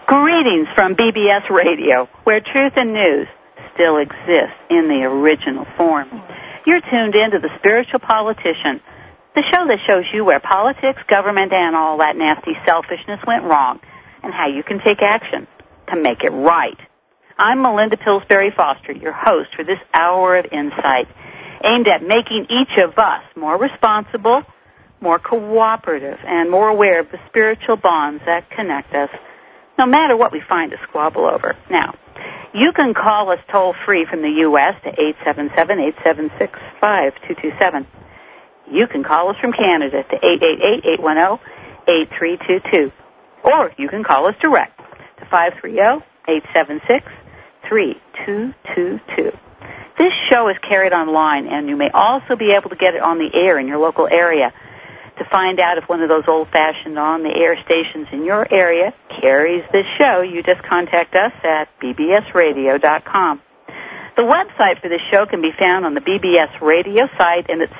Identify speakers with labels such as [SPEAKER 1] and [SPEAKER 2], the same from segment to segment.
[SPEAKER 1] Greetings from BBS Radio, where truth and news still exist in the original form. You're tuned in to The Spiritual Politician, the show that shows you where politics, government, and all that nasty selfishness went wrong, and how you can take action to make it right. I'm Melinda Pillsbury Foster, your host for this hour of insight, aimed at making each of us more responsible, more cooperative, and more aware of the spiritual bonds that connect us, no matter what we find to squabble over. Now, you can call us toll-free from the U.S. to 877-876-5227. You can call us from Canada to 888-810-8322. Or you can call us direct to 530-876-3222. This show is carried online, and you may also be able to get it on the air in your local area. To find out if one of those old-fashioned on-the-air stations in your area carries this show, you just contact us at bbsradio.com. The website for this show can be found on the BBS Radio site and at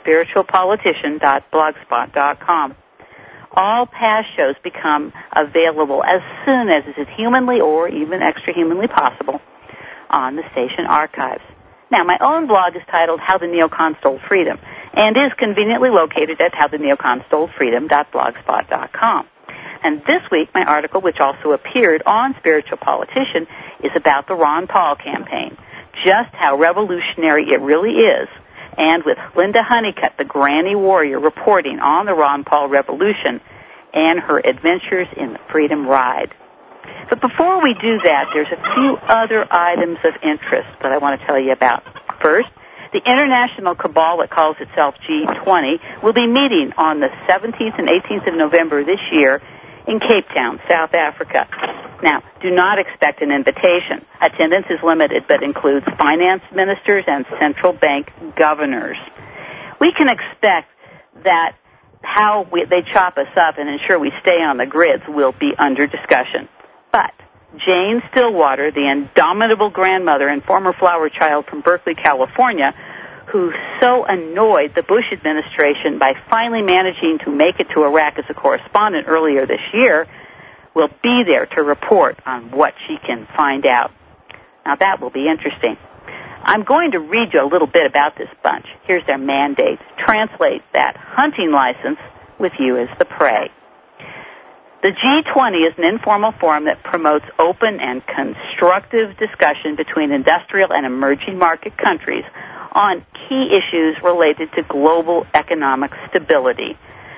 [SPEAKER 1] spiritualpolitician.blogspot.com. All past shows become available as soon as is humanly or even extra-humanly possible on the station archives. Now, my own blog is titled How the Neocon Stole Freedom and is conveniently located at howtheneoconstolefreedom.blogspot.com. And this week, my article, which also appeared on Spiritual Politician, is about the Ron Paul campaign, just how revolutionary it really is, and with Linda Honeycutt, the granny warrior, reporting on the Ron Paul revolution and her adventures in the Freedom Ride. But before we do that, there's a few other items of interest that I want to tell you about. First, the international cabal that calls itself G20 will be meeting on the 17th and 18th of November this year in Cape Town, South Africa. Now, do not expect an invitation. Attendance is limited, but includes finance ministers and central bank governors. We can expect that how they chop us up and ensure we stay on the grids will be under discussion. But Jane Stillwater, the indomitable grandmother and former flower child from Berkeley, California, who so annoyed the Bush administration by finally managing to make it to Iraq as a correspondent earlier this year, will be there to report on what she can find out. Now, that will be interesting. I'm going to read you a little bit about this bunch. Here's their mandate. Translate that hunting license with you as the prey. The G20 is an informal forum that promotes open and constructive discussion between industrial and emerging market countries on key issues related to global economic stability.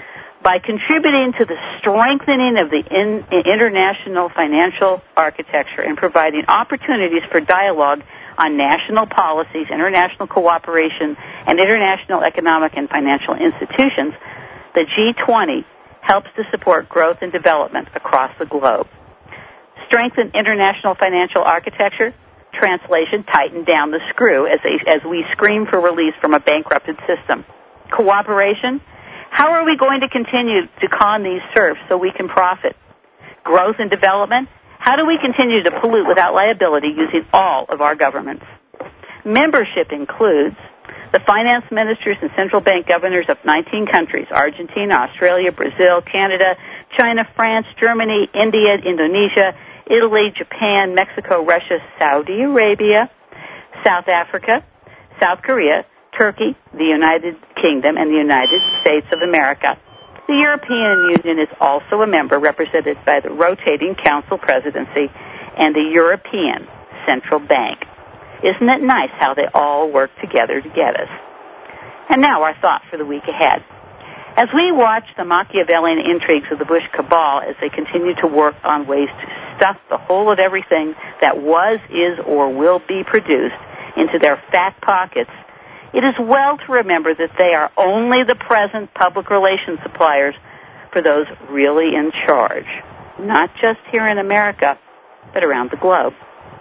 [SPEAKER 1] By contributing to the strengthening of the international financial architecture and providing opportunities for dialogue on national policies, international cooperation, and international economic and financial institutions, the G20 helps to support growth and development across the globe. Strengthen international financial architecture, translation, tighten down the screw as we scream for release from a bankrupted system. Cooperation, how are we going to continue to con these serfs so we can profit? Growth and development, how do we continue to pollute without liability using all of our governments? Membership includes the finance ministers and central bank governors of 19 countries, Argentina, Australia, Brazil, Canada, China, France, Germany, India, Indonesia, Italy, Japan, Mexico, Russia, Saudi Arabia, South Africa, South Korea, Turkey, the United Kingdom, and the United States of America. The European Union is also a member represented by the rotating Council presidency and the European Central Bank. Isn't it nice how they all work together to get us? And now our thought for the week ahead. As we watch the Machiavellian intrigues of the Bush cabal as they continue to work on ways to stuff the whole of everything that was, is, or will be produced into their fat pockets, it is well to remember that they are only the present public relations suppliers for those really in charge, not just here in America, but around the globe.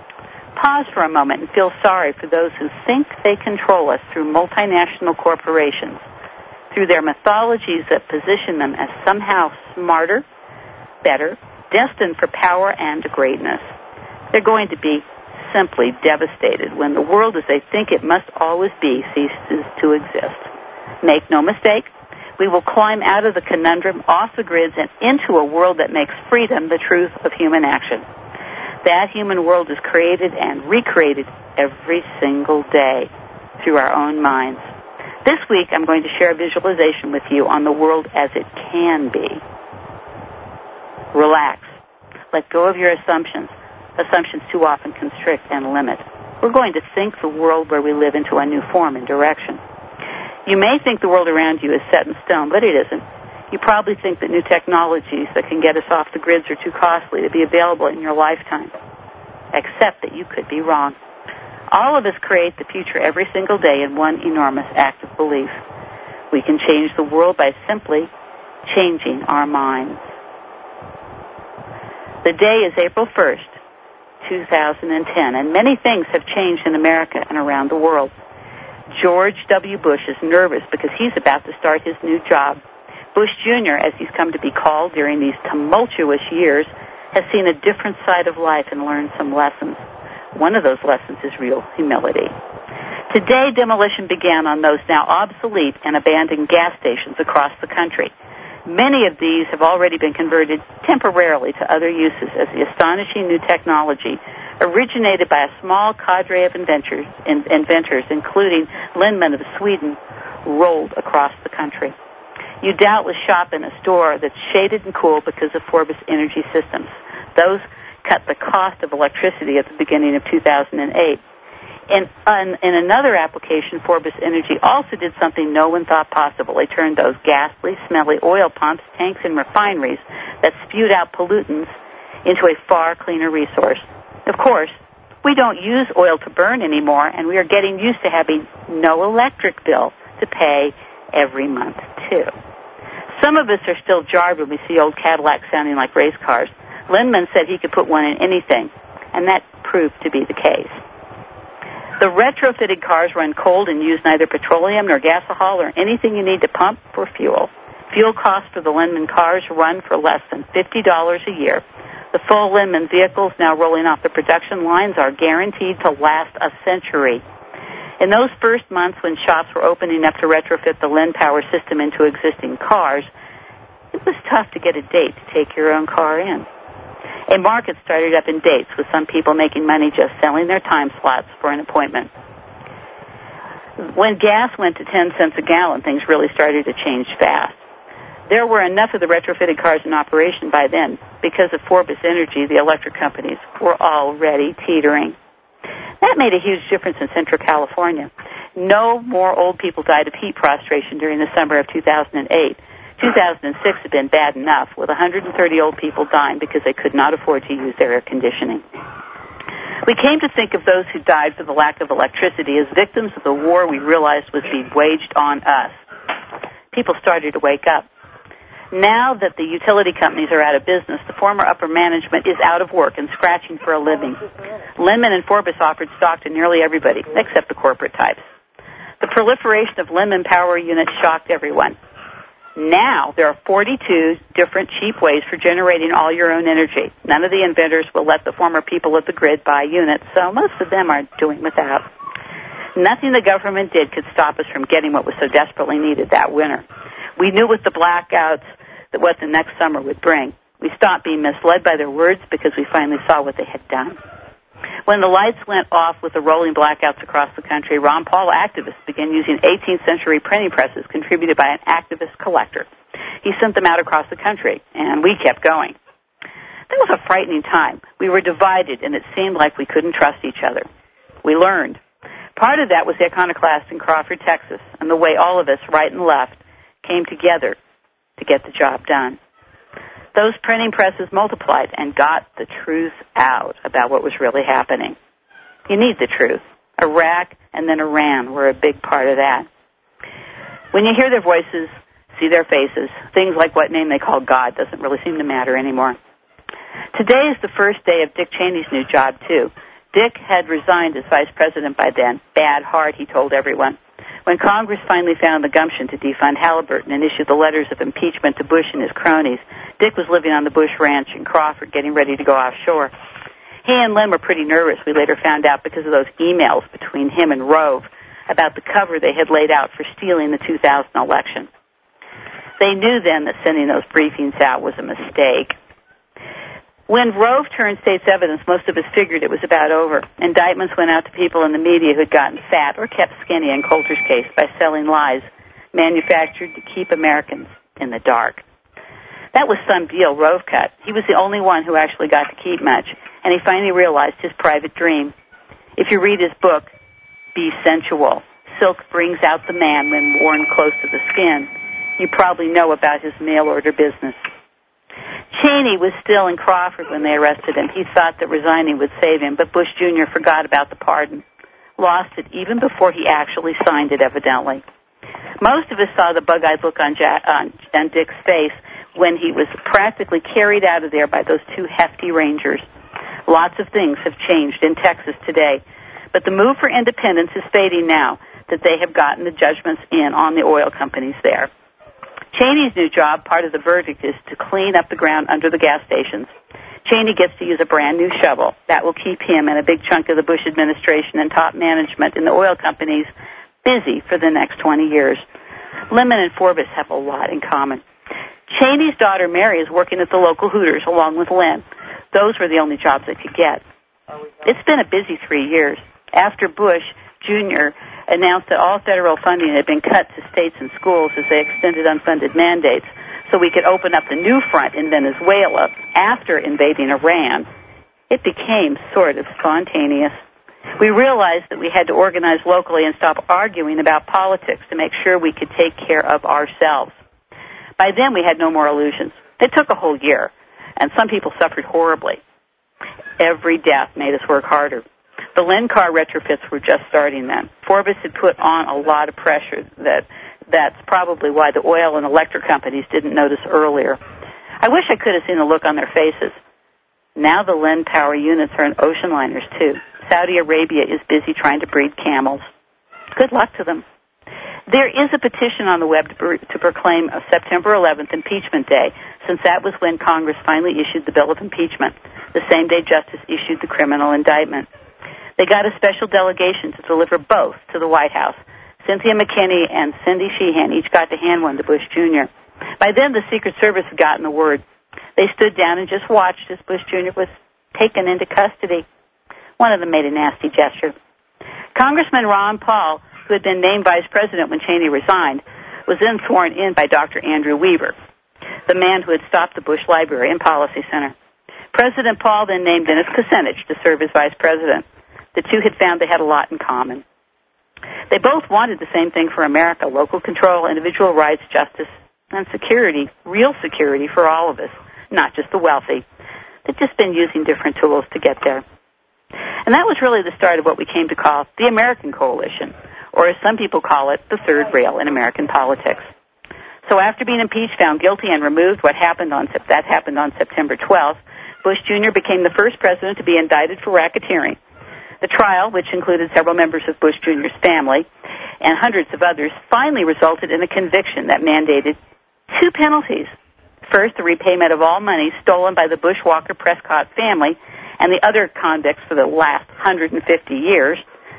[SPEAKER 1] Pause for a moment and feel sorry for those who think they control us through multinational corporations, through their mythologies that position them as somehow smarter, better, destined for power and greatness. They're going to be simply devastated when the world as they think it must always be ceases to exist. Make no mistake, we will climb out of the conundrum, off the grids, and into a world that makes freedom the truth of human action. That human world is created and recreated every single day through our own minds. This week, I'm going to share a visualization with you on the world as it can be. Relax. Let go of your assumptions. Assumptions too often constrict and limit. We're going to think the world where we live into a new form and direction. You may think the world around you is set in stone, but it isn't. You probably think that new technologies that can get us off the grids are too costly to be available in your lifetime. Except that you could be wrong. All of us create the future every single day in one enormous act of belief. We can change the world by simply changing our minds. The day is April 1st, 2010, and many things have changed in America and around the world. George W. Bush is nervous because he's about to start his new job. Bush Jr., as he's come to be called during these tumultuous years, has seen a different side of life and learned some lessons. One of those lessons is real humility. Today, demolition began on those now obsolete and abandoned gas stations across the country. Many of these have already been converted temporarily to other uses as the astonishing new technology originated by a small cadre of inventors, including Lindman of Sweden, rolled across the country. You doubtless shop in a store that's shaded and cool because of Forbes Energy Systems. Those cut the cost of electricity at the beginning of 2008. In another application, Forbes Energy also did something no one thought possible. They turned those ghastly, smelly oil pumps, tanks, and refineries that spewed out pollutants into a far cleaner resource. Of course, we don't use oil to burn anymore, and we are getting used to having no electric bill to pay every month, too. Some of us are still jarred when we see old Cadillacs sounding like race cars. Lindman said he could put one in anything, and that proved to be the case. The retrofitted cars run cold and use neither petroleum nor gasohol or anything you need to pump for fuel. Fuel costs for the Lindman cars run for less than $50 a year. The full Lindman vehicles now rolling off the production lines are guaranteed to last a century. In those first months when shops were opening up to retrofit the Lind Power system into existing cars, it was tough to get a date to take your own car in. A market started up in dates, with some people making money just selling their time slots for an appointment. When gas went to 10 cents a gallon, things really started to change fast. There were enough of the retrofitted cars in operation by then. Because of Forbes Energy, the electric companies were already teetering. That made a huge difference in Central California. No more old people died of heat prostration during the summer of 2008. 2006 had been bad enough, with 130 old people dying because they could not afford to use their air conditioning. We came to think of those who died for the lack of electricity as victims of the war we realized was being waged on us. People started to wake up. Now that the utility companies are out of business, the former upper management is out of work and scratching for a living. Lindman and Forbes offered stock to nearly everybody, except the corporate types. The proliferation of Lindman power units shocked everyone. Now there are 42 different cheap ways for generating all your own energy. None of the inventors will let the former people of the grid buy units, so most of them are doing without. Nothing the government did could stop us from getting what was so desperately needed that winter. We knew with the blackouts that what the next summer would bring. We stopped being misled by their words because we finally saw what they had done. When the lights went off with the rolling blackouts across the country, Ron Paul activists began using 18th century printing presses contributed by an activist collector. He sent them out across the country, and we kept going. That was a frightening time. We were divided, and it seemed like we couldn't trust each other. We learned. Part of that was the iconoclast in Crawford, Texas, and the way all of us, right and left, came together to get the job done. Those printing presses multiplied and got the truth out about what was really happening. You need the truth. Iraq and then Iran were a big part of that. When you hear their voices, see their faces, things like what name they call God doesn't really seem to matter anymore. Today is the first day of Dick Cheney's new job, too. Dick had resigned as vice president by then. Bad heart, he told everyone. When Congress finally found the gumption to defund Halliburton and issue the letters of impeachment to Bush and his cronies, Dick was living on the Bush Ranch in Crawford, getting ready to go offshore. He and Lynn were pretty nervous, we later found out, because of those emails between him and Rove about the cover they had laid out for stealing the 2000 election. They knew then that sending those briefings out was a mistake. When Rove turned state's evidence, most of us figured it was about over. Indictments went out to people in the media who'd gotten fat or kept skinny in Coulter's case by selling lies manufactured to keep Americans in the dark. That was some deal Rove cut. He was the only one who actually got to keep much, and he finally realized his private dream. If you read his book, Be Sensual, Silk Brings Out the Man When Worn Close to the Skin, you probably know about his mail-order business. Cheney was still in Crawford when they arrested him. He thought that resigning would save him, but Bush Jr. forgot about the pardon. Lost it even before he actually signed it, evidently. Most of us saw the bug-eyed look on Dick's face when he was practically carried out of there by those two hefty Rangers. Lots of things have changed in Texas today, but the move for independence is fading now that they have gotten the judgments in on the oil companies there. Cheney's new job, part of the verdict, is to clean up the ground under the gas stations. Cheney gets to use a brand new shovel. That will keep him and a big chunk of the Bush administration and top management in the oil companies busy for the next 20 years. Lemon and Forbes have a lot in common. Cheney's daughter Mary is working at the local Hooters along with Lynn. Those were the only jobs they could get. It's been a busy 3 years. After Bush Jr. announced that all federal funding had been cut to states and schools as they extended unfunded mandates so we could open up the new front in Venezuela after invading Iran, it became sort of spontaneous. We realized that we had to organize locally and stop arguing about politics to make sure we could take care of ourselves. By then, we had no more illusions. It took a whole year, and some people suffered horribly. Every death made us work harder. The Lynn car retrofits were just starting then. Forbes had put on a lot of pressure. That's probably why the oil and electric companies didn't notice earlier. I wish I could have seen the look on their faces. Now the Lynn power units are in ocean liners, too. Saudi Arabia is busy trying to breed camels. Good luck to them. There is a petition on the web to proclaim September 11th Impeachment Day, since that was when Congress finally issued the bill of impeachment, the same day Justice issued the criminal indictment. They got a special delegation to deliver both to the White House. Cynthia McKinney and Cindy Sheehan each got to hand one to Bush Jr. By then, the Secret Service had gotten the word. They stood down and just watched as Bush Jr. was taken into custody. One of them made a nasty gesture. Congressman Ron Paul, who had been named vice president when Cheney resigned, was then sworn in by Dr. Andrew Weaver, the man who had stopped the Bush Library and Policy Center. President Paul then named Dennis Kucinich to serve as vice president. The two had found they had a lot in common. They both wanted the same thing for America: local control, individual rights, justice, and security, real security for all of us, not just the wealthy. They've just been using different tools to get there. And that was really the start of what we came to call the American Coalition, or as some people call it, the third rail in American politics. So after being impeached, found guilty, and removed, that happened on September 12th, Bush Jr. became the first president to be indicted for racketeering. The trial, which included several members of Bush Jr.'s family and hundreds of others, finally resulted in a conviction that mandated two penalties. First, the repayment of all money stolen by the Bush-Walker-Prescott family and the other convicts for the last 150 years.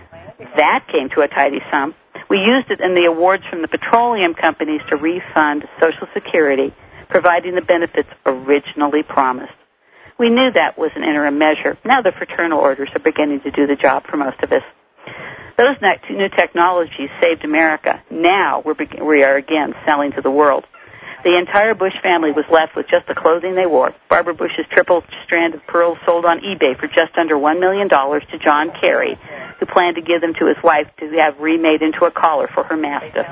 [SPEAKER 1] That came to a tidy sum. We used it in the awards from the petroleum companies to refund Social Security, providing the benefits originally promised. We knew that was an interim measure. Now the fraternal orders are beginning to do the job for most of us. Those new technologies saved America. Now we are again selling to the world. The entire Bush family was left with just the clothing they wore. Barbara Bush's triple strand of pearls sold on eBay for just under $1 million to John Kerry, who planned to give them to his wife to have remade into a collar for her mastiff.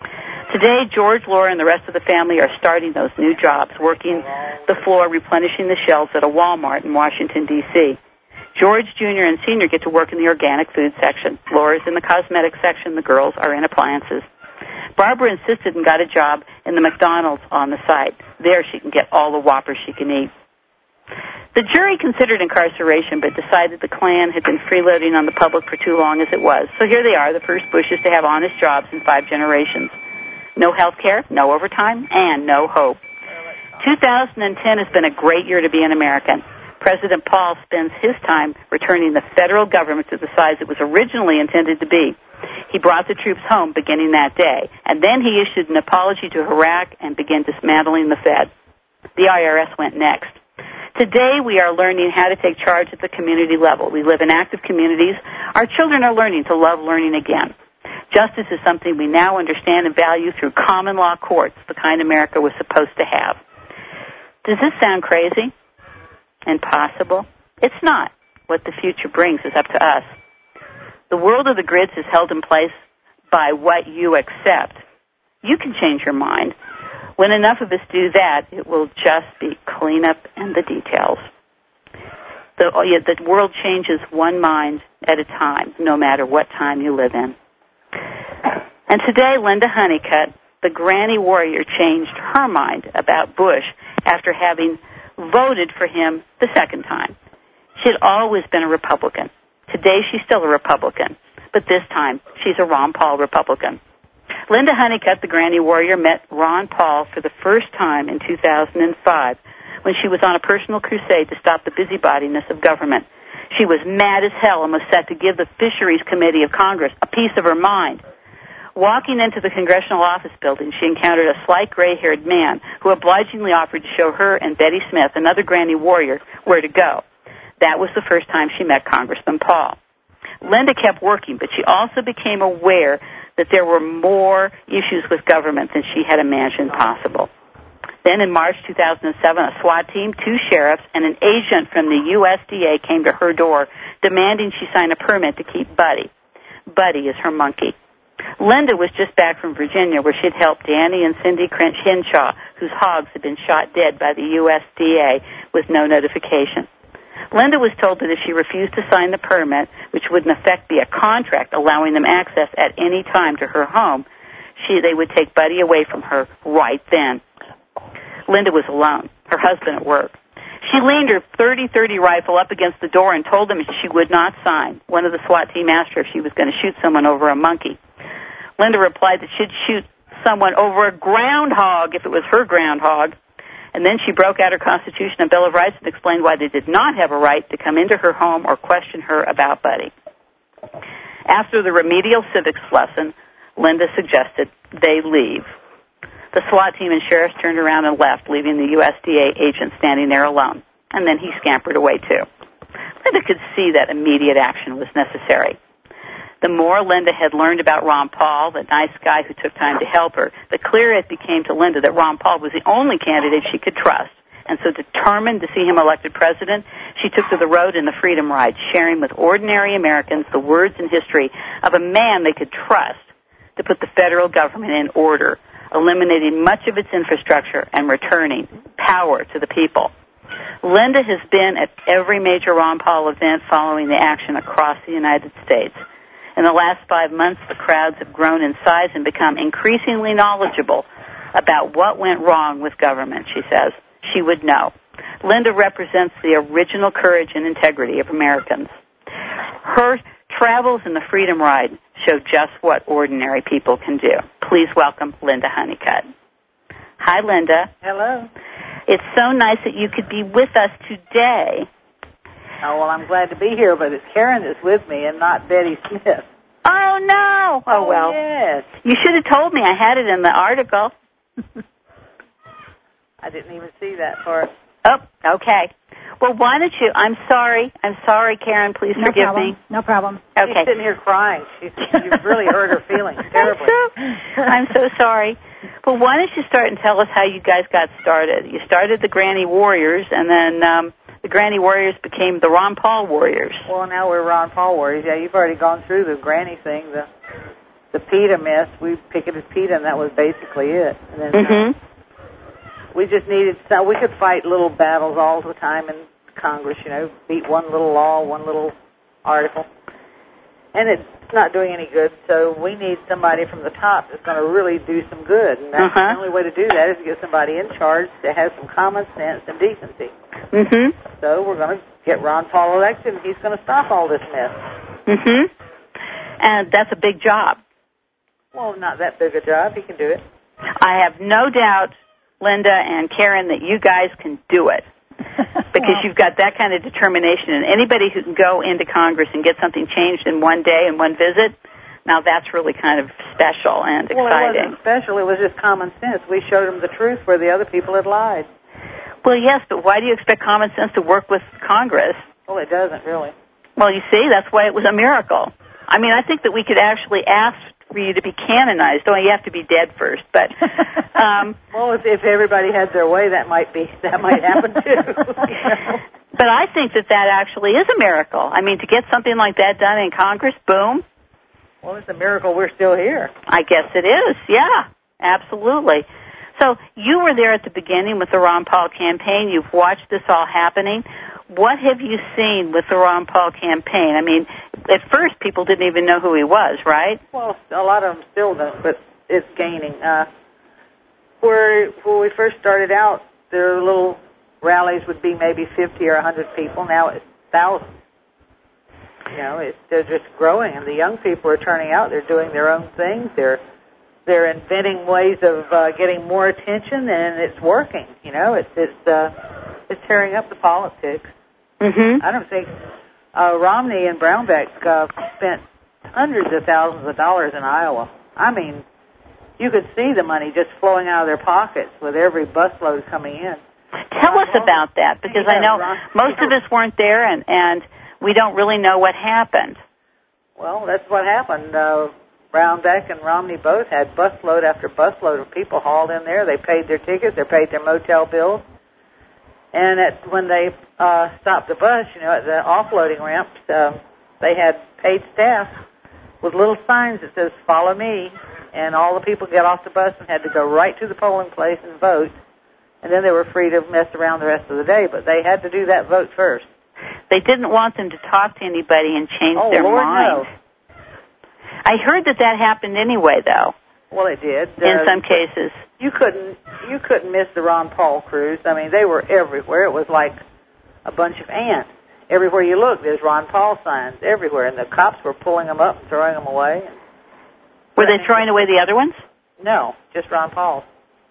[SPEAKER 1] Today, George, Laura, and the rest of the family are starting those new jobs, working the floor, replenishing the shelves at a Walmart in Washington, D.C. George Jr. and Sr. get to work in the organic food section. Laura's in the cosmetic section. The girls are in appliances. Barbara insisted and got a job in the McDonald's on the site. There she can get all the Whoppers she can eat. The jury considered incarceration, but decided the Klan had been freeloading on the public for too long as it was. So here they are, the first Bushes to have honest jobs in 5 generations. No health care, no overtime, and no hope. 2010 has been a great year to be an American. President Paul spends his time returning the federal government to the size it was originally intended to be. He brought the troops home beginning that day, and then he issued an apology to Iraq and began dismantling the Fed. The IRS went next. Today, we are learning how to take charge at the community level. We live in active communities. Our children are learning to love learning again. Justice is something we now understand and value through common law courts, the kind America was supposed to have. Does this sound crazy? Impossible? It's not. What the future brings is up to us. The world of the grids is held in place by what you accept. You can change your mind. When enough of us do that, it will just be cleanup and the details. The world changes one mind at a time, no matter what time you live in. And today, Linda Honeycutt, the granny warrior, changed her mind about Bush after having voted for him the second time. She had always been a Republican. Today, she's still a Republican, but this time, she's a Ron Paul Republican. Linda Honeycutt, the granny warrior, met Ron Paul for the first time in 2005 when she was on a personal crusade to stop the busybodiness of government. She was mad as hell and was set to give the Fisheries Committee of Congress a piece of her mind. Walking into the congressional office building, she encountered a slight gray-haired man who obligingly offered to show her and Betty Smith, another granny warrior, where to go. That was the first time she met Congressman Paul. Linda kept working, but she also became aware that there were more issues with government than she had imagined possible. Then in March 2007, a SWAT team, 2 sheriffs, and an agent from the USDA came to her door demanding she sign a permit to keep Buddy. Buddy is her monkey. Linda was just back from Virginia where she had helped Danny and Cindy Crench Hinshaw, whose hogs had been shot dead by the USDA with no notification. Linda was told that if she refused to sign the permit, which would in effect be a contract allowing them access at any time to her home, they would take Buddy away from her right then. Linda was alone, her husband at work. She leaned her .30-30 rifle up against the door and told them she would not sign. One of the SWAT team asked her if she was going to shoot someone over a monkey. Linda replied that she'd shoot someone over a groundhog if it was her groundhog. And then she broke out her Constitution and Bill of Rights and explained why they did not have a right to come into her home or question her about Buddy. After the remedial civics lesson, Linda suggested they leave. The SWAT team and sheriffs turned around and left, leaving the USDA agent standing there alone. And then he scampered away, too. Linda could see that immediate action was necessary. The more Linda had learned about Ron Paul, the nice guy who took time to help her, the clearer it became to Linda that Ron Paul was the only candidate she could trust. And so determined to see him elected president, she took to the road in the Freedom Ride, sharing with ordinary Americans the words and history of a man they could trust to put the federal government in order, eliminating much of its infrastructure and returning power to the people. Linda has been at every major Ron Paul event following the action across the United States. In the last 5 months, the crowds have grown in size and become increasingly knowledgeable about what went wrong with government, she says. She would know. Linda represents the original courage and integrity of Americans. Her travels in the Freedom Ride show just what ordinary people can do. Please welcome Linda Honeycutt. Hi, Linda.
[SPEAKER 2] Hello.
[SPEAKER 1] It's so nice that you could be with us today.
[SPEAKER 2] Oh, well, I'm glad to be here, but it's Karen that's with me and not Betty Smith.
[SPEAKER 1] Oh, no. Oh, well.
[SPEAKER 2] Yes.
[SPEAKER 1] You should have told me. I had it in the article.
[SPEAKER 2] I didn't even see that part.
[SPEAKER 1] Oh, okay. Well, why don't you, I'm sorry, Karen, please forgive me.
[SPEAKER 3] No problem.
[SPEAKER 1] Okay.
[SPEAKER 2] She's sitting here crying. You've really hurt her feelings terribly.
[SPEAKER 1] I'm so sorry. Well, why don't you start and tell us how you guys got started? You started the Granny Warriors, and then the Granny Warriors became the Ron Paul Warriors.
[SPEAKER 2] Well, now we're Ron Paul Warriors. Yeah, you've already gone through the Granny thing, the PETA mess. We picketed PETA, and that was basically it. And then we just needed, so we could fight little battles all the time in Congress, beat one little law, one little article. And it's not doing any good, so we need somebody from the top that's going to really do some good. And that's the only way to do that is to get somebody in charge that has some common sense and decency. So we're going to get Ron Paul elected, and he's going to stop all this mess.
[SPEAKER 1] And that's a big job.
[SPEAKER 2] Well, not that big a job. He can do it.
[SPEAKER 1] I have no doubt, Linda and Karen, that you guys can do it. Because you've got that kind of determination. And anybody who can go into Congress and get something changed in one day, in one visit, now that's really kind of special and exciting.
[SPEAKER 2] Well, it wasn't special. It was just common sense. We showed them the truth where the other people had lied.
[SPEAKER 1] Well, yes, but why do you expect common sense to work with Congress?
[SPEAKER 2] Well, it doesn't really.
[SPEAKER 1] Well, you see, that's why it was a miracle. I mean, I think that we could actually ask for you to be canonized. Only you have to be dead first. But
[SPEAKER 2] well, if everybody had their way, that might happen too. You know?
[SPEAKER 1] But I think that actually is a miracle. I mean, to get something like that done in Congress, boom.
[SPEAKER 2] Well, it's a miracle we're still here.
[SPEAKER 1] I guess it is. Yeah, absolutely. So you were there at the beginning with the Ron Paul campaign. You've watched this all happening. What have you seen with the Ron Paul campaign? I mean, at first people didn't even know who he was, right?
[SPEAKER 2] Well, a lot of them still don't, but it's gaining. Where we first started out, their little rallies would be maybe 50 or 100 people. Now it's thousands. You know, they're just growing, and the young people are turning out. They're doing their own things. They're inventing ways of getting more attention, and it's working. You know, it's tearing up the politics.
[SPEAKER 1] Mm-hmm.
[SPEAKER 2] I don't think Romney and Brownback spent hundreds of thousands of dollars in Iowa. I mean, you could see the money just flowing out of their pockets with every busload coming in.
[SPEAKER 1] Tell us about that, because I know most of us weren't there, and we don't really know what happened.
[SPEAKER 2] Well, that's what happened. Brownback and Romney both had busload after busload of people hauled in there. They paid their tickets, they paid their motel bills. And when they stopped the bus, you know, at the offloading ramps, they had paid staff with little signs that says, "Follow me." And all the people got off the bus and had to go right to the polling place and vote. And then they were free to mess around the rest of the day, but they had to do that vote first.
[SPEAKER 1] They didn't want them to talk to anybody and change their
[SPEAKER 2] Lord,
[SPEAKER 1] mind.
[SPEAKER 2] No.
[SPEAKER 1] I heard that happened anyway, though.
[SPEAKER 2] Well, it did.
[SPEAKER 1] In some cases.
[SPEAKER 2] You couldn't miss the Ron Paul crews. I mean, they were everywhere. It was like a bunch of ants. Everywhere you look, there's Ron Paul signs everywhere, and the cops were pulling them up and throwing them away.
[SPEAKER 1] Were they throwing away the other ones?
[SPEAKER 2] No, just Ron Paul.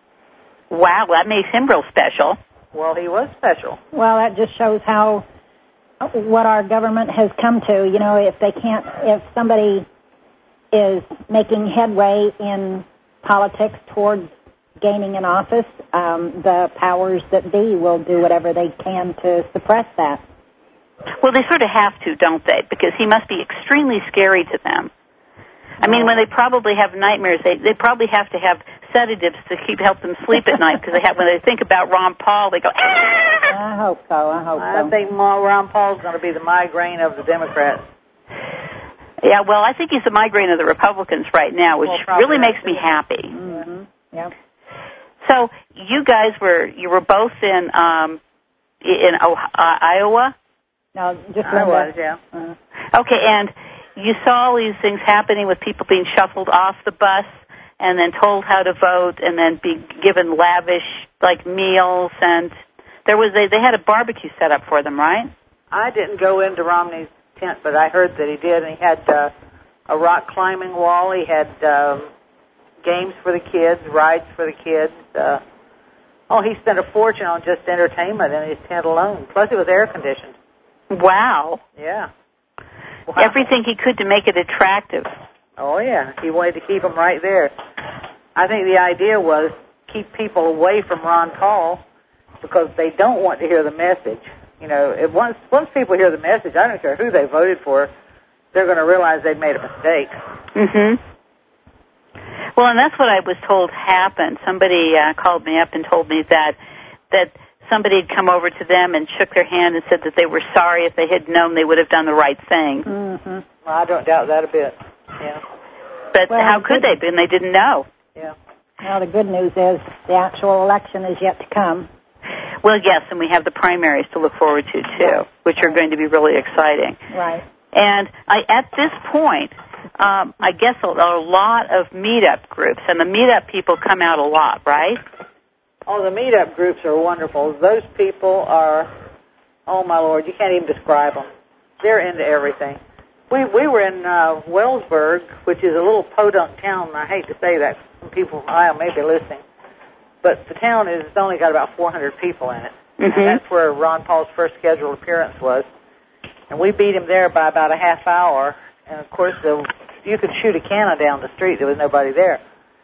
[SPEAKER 1] Wow, that makes him real special.
[SPEAKER 2] Well, he was special.
[SPEAKER 3] Well, that just shows what our government has come to. You know, if somebody is making headway in politics towards gaining an office, the powers that be will do whatever they can to suppress that.
[SPEAKER 1] Well, they sort of have to, don't they? Because he must be extremely scary to them. I mean, when they probably have nightmares, they probably have to have sedatives to help them sleep at night, because when they think about Ron Paul, they go, "Ah!"
[SPEAKER 3] I hope so.
[SPEAKER 2] I think Ron Paul's going to be the migraine of the Democrats.
[SPEAKER 1] Yeah, well, I think he's the migraine of the Republicans right now, which really makes me happy.
[SPEAKER 3] Mm-hmm. Yeah.
[SPEAKER 1] So you guys were both in Iowa?
[SPEAKER 3] No, just
[SPEAKER 2] I was, yeah.
[SPEAKER 1] Okay, and you saw all these things happening with people being shuffled off the bus and then told how to vote and then be given lavish, meals, and they had a barbecue set up for them, right?
[SPEAKER 2] I didn't go into Romney's tent, but I heard that he did, and he had a rock climbing wall. He had games for the kids, rides for the kids. He spent a fortune on just entertainment in his tent alone. Plus, it was air conditioned.
[SPEAKER 1] Wow.
[SPEAKER 2] Yeah. Wow.
[SPEAKER 1] Everything he could to make it attractive.
[SPEAKER 2] Oh, yeah. He wanted to keep them right there. I think the idea was keep people away from Ron Paul because they don't want to hear the message. You know, once people hear the message, I don't care who they voted for, they're going to realize they've made a mistake.
[SPEAKER 1] Mm-hmm. Well, and that's what I was told happened. Somebody called me up and told me that somebody had come over to them and shook their hand and said that they were sorry. If they had known, they would have done the right thing.
[SPEAKER 3] Mm-hmm.
[SPEAKER 2] Well, I don't doubt that a bit. Yeah.
[SPEAKER 1] But how could they? And they didn't know.
[SPEAKER 2] Yeah.
[SPEAKER 3] Well, the good news is the actual election is yet to come.
[SPEAKER 1] Well, yes, and we have the primaries to look forward to, too, which are going to be really exciting.
[SPEAKER 3] Right.
[SPEAKER 1] And at this point, I guess a lot of meetup groups, and the meetup people come out a lot, right?
[SPEAKER 2] Oh, the meetup groups are wonderful. Those people are, oh, my Lord, you can't even describe them. They're into everything. We were in Wellsburg, which is a little podunk town, and I hate to say that. Some people from Iowa may be listening. But the town has only got about 400 people in it.
[SPEAKER 1] Mm-hmm.
[SPEAKER 2] And that's where Ron Paul's first scheduled appearance was. And we beat him there by about a half hour. And, of course, you could shoot a cannon down the street. There was nobody there.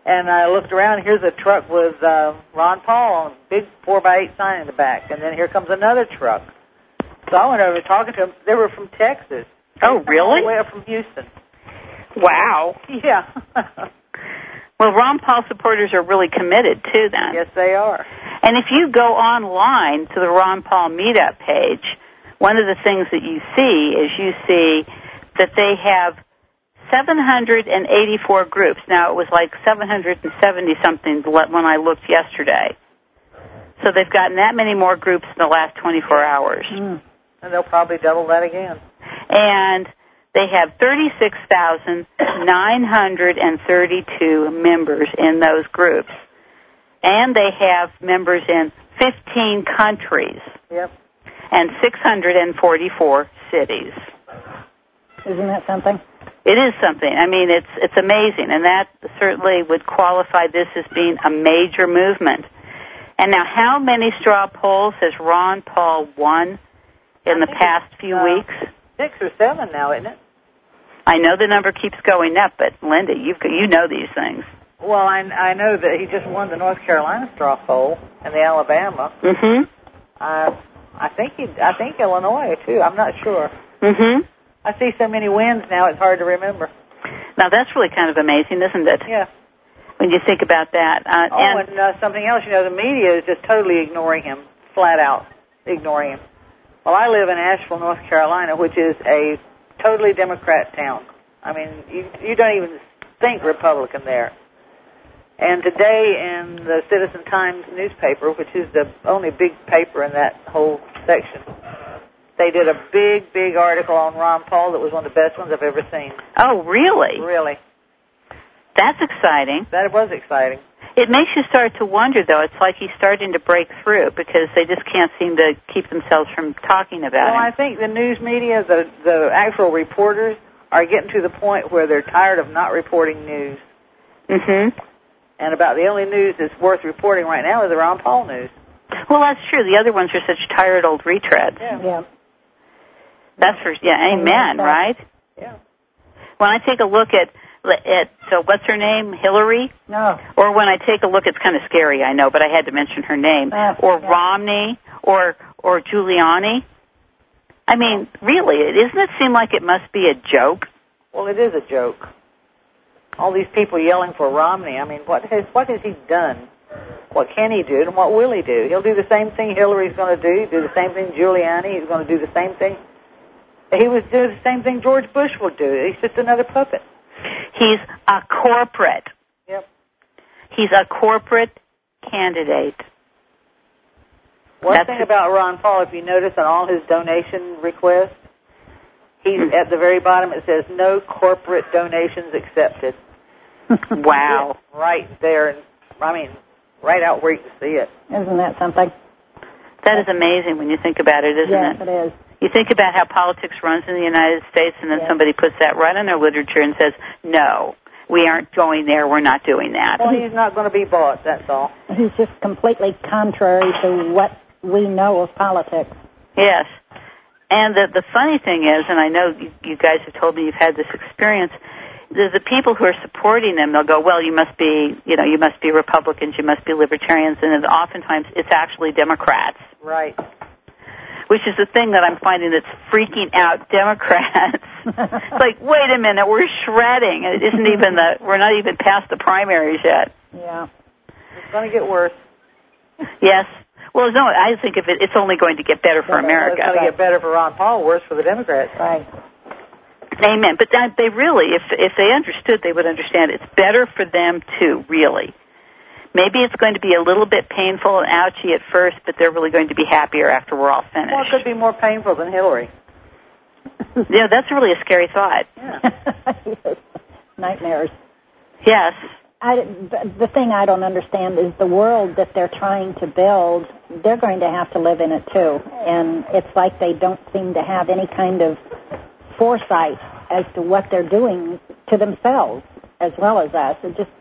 [SPEAKER 2] And I looked around, here's a truck with Ron Paul on a big 4x8 sign in the back. And then here comes another truck. So I went over talking to them. They were from Texas.
[SPEAKER 1] Oh, really?
[SPEAKER 2] All the way up from Houston.
[SPEAKER 1] Wow.
[SPEAKER 2] Yeah.
[SPEAKER 1] Well, Ron Paul supporters are really committed to them.
[SPEAKER 2] Yes, they are.
[SPEAKER 1] And if you go online to the Ron Paul meetup page, one of the things that you see is you see that they have 784 groups. Now, it was like 770-something when I looked yesterday. So they've gotten that many more groups in the last 24 hours.
[SPEAKER 2] And they'll probably double that again.
[SPEAKER 1] And they have 36,932 members in those groups. And they have members in 15 countries.
[SPEAKER 2] Yep.
[SPEAKER 1] And 644 cities.
[SPEAKER 3] Isn't that something?
[SPEAKER 1] It is something. I mean, it's amazing, and that certainly would qualify this as being a major movement. And now, how many straw polls has Ron Paul won in the past few weeks?
[SPEAKER 2] 6 or 7 now, isn't it?
[SPEAKER 1] I know the number keeps going up, but Linda, you know these things.
[SPEAKER 2] Well, I know that he just won the North Carolina straw poll and the Alabama.
[SPEAKER 1] Mm-hmm.
[SPEAKER 2] I think Illinois too. I'm not sure.
[SPEAKER 1] Mm-hmm.
[SPEAKER 2] I see so many wins now; it's hard to remember.
[SPEAKER 1] Now that's really kind of amazing, isn't it?
[SPEAKER 2] Yeah.
[SPEAKER 1] When you think about that.
[SPEAKER 2] And something else, the media is just totally ignoring him, flat out ignoring him. Well, I live in Asheville, North Carolina, which is a totally Democrat town. I mean, you don't even think Republican there. And today in the Citizen Times newspaper, which is the only big paper in that whole section, they did a big article on Ron Paul that was one of the best ones I've ever seen.
[SPEAKER 1] Oh, really?
[SPEAKER 2] Really.
[SPEAKER 1] That's exciting.
[SPEAKER 2] That was exciting.
[SPEAKER 1] It makes you start to wonder, though. It's like he's starting to break through because they just can't seem to keep themselves from talking about him.
[SPEAKER 2] Well, I think the news media, the actual reporters, are getting to the point where they're tired of not reporting news.
[SPEAKER 1] Mm-hmm.
[SPEAKER 2] And about the only news that's worth reporting right now is the Ron Paul news.
[SPEAKER 1] Well, that's true. The other ones are such tired old retreads.
[SPEAKER 2] Yeah.
[SPEAKER 1] That's for, amen, right?
[SPEAKER 2] Yeah.
[SPEAKER 1] When I take a look at what's her name, Hillary?
[SPEAKER 3] No.
[SPEAKER 1] Or when I take a look, it's kind of scary, I know, but I had to mention her name. Romney or Giuliani. I mean, really, doesn't it seem like it must be a joke?
[SPEAKER 2] Well, it is a joke. All these people yelling for Romney. I mean, what has he done? What can he do, and what will he do? He'll do the same thing Hillary's going to do. Do the same thing Giuliani. He's going to do the same thing. He was doing the same thing George Bush would do. He's just another puppet.
[SPEAKER 1] He's a corporate.
[SPEAKER 2] Yep.
[SPEAKER 1] He's a corporate candidate.
[SPEAKER 2] One thing about Ron Paul, if you notice on all his donation requests, he's at the very bottom. It says no corporate donations accepted.
[SPEAKER 1] Wow.
[SPEAKER 2] Right there. I mean, right out where you can see it.
[SPEAKER 3] Isn't that something?
[SPEAKER 1] That is amazing when you think about it, isn't it?
[SPEAKER 3] Yes, it is.
[SPEAKER 1] You think about how politics runs in the United States, and then somebody puts that right in their literature and says, no, we aren't going there, we're not doing that.
[SPEAKER 2] Well, he's not going to be bought, that's all.
[SPEAKER 3] He's just completely contrary to what we know of politics.
[SPEAKER 1] Yes. And the funny thing is, and I know you guys have told me you've had this experience, the people who are supporting them, they'll go, well, you must be Republicans, you must be Libertarians, and then oftentimes it's actually Democrats.
[SPEAKER 2] Right.
[SPEAKER 1] Which is the thing that I'm finding that's freaking out Democrats. It's like, wait a minute, we're shredding. It isn't even we're not even past the primaries yet.
[SPEAKER 2] Yeah. It's going to get worse.
[SPEAKER 1] Yes. Well, no, I think it's only going to get better for America.
[SPEAKER 2] It's going to get better for Ron Paul, worse for the Democrats.
[SPEAKER 3] Right.
[SPEAKER 1] Amen. But they really, if they understood, they would understand it's better for them too, really. Maybe it's going to be a little bit painful and ouchy at first, but they're really going to be happier after we're all finished.
[SPEAKER 2] Well, it could be more painful than Hillary.
[SPEAKER 1] Yeah, that's really a scary thought.
[SPEAKER 2] Yeah.
[SPEAKER 3] Yes. Nightmares.
[SPEAKER 1] Yes.
[SPEAKER 3] The thing I don't understand is the world that they're trying to build, they're going to have to live in it too. And it's like they don't seem to have any kind of foresight as to what they're doing to themselves as well as us. It just,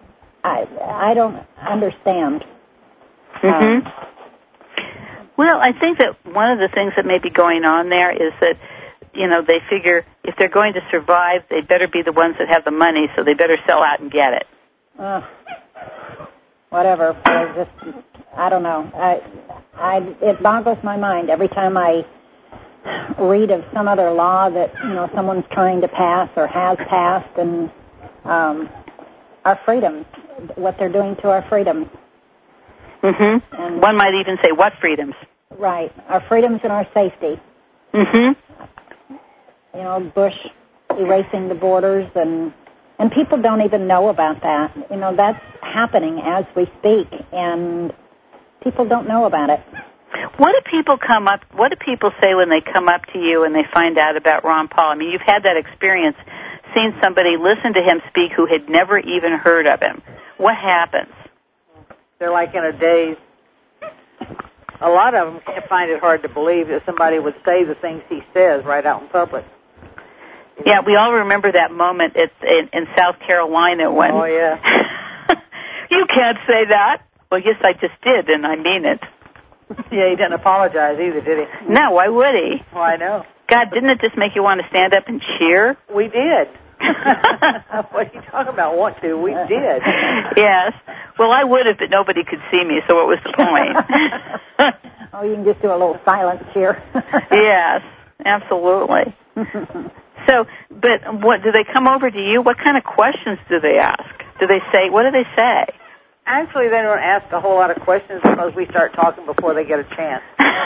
[SPEAKER 3] I don't understand.
[SPEAKER 1] Mm-hmm. Well, I think that one of the things that may be going on there is that, they figure if they're going to survive, they better be the ones that have the money, so they better sell out and get it.
[SPEAKER 3] whatever. I don't know. It boggles my mind every time I read of some other law that someone's trying to pass or has passed, and our freedoms, what they're doing to our freedoms.
[SPEAKER 1] Mm-hmm. And one might even say, what freedoms?
[SPEAKER 3] Right, our freedoms and our safety.
[SPEAKER 1] Mm-hmm.
[SPEAKER 3] Bush erasing the borders, and people don't even know about that. That's happening as we speak, and people don't know about it.
[SPEAKER 1] What do people say when they come up to you and they find out about Ron Paul? I mean, you've had that experience, seen somebody listen to him speak who had never even heard of him. What happens?
[SPEAKER 2] They're like in a daze. A lot of them find it hard to believe that somebody would say the things he says right out in public.
[SPEAKER 1] Yeah, we all remember that moment in South Carolina when...
[SPEAKER 2] Oh, yeah.
[SPEAKER 1] You can't say that. Well, yes, I just did, and I mean it.
[SPEAKER 2] Yeah, he didn't apologize either, did he?
[SPEAKER 1] No, why would he?
[SPEAKER 2] Well, I know.
[SPEAKER 1] God, didn't it just make you want to stand up and cheer?
[SPEAKER 2] We did. What are you talking about, want to? We did.
[SPEAKER 1] Yes. Well, I would have, but nobody could see me, so what was the point?
[SPEAKER 3] Oh, you can just do a little silent cheer.
[SPEAKER 1] Yes, absolutely. So, but what do they come over to you? What kind of questions do they ask? What do they say?
[SPEAKER 2] Actually, they don't ask a whole lot of questions because we start talking before they get a chance.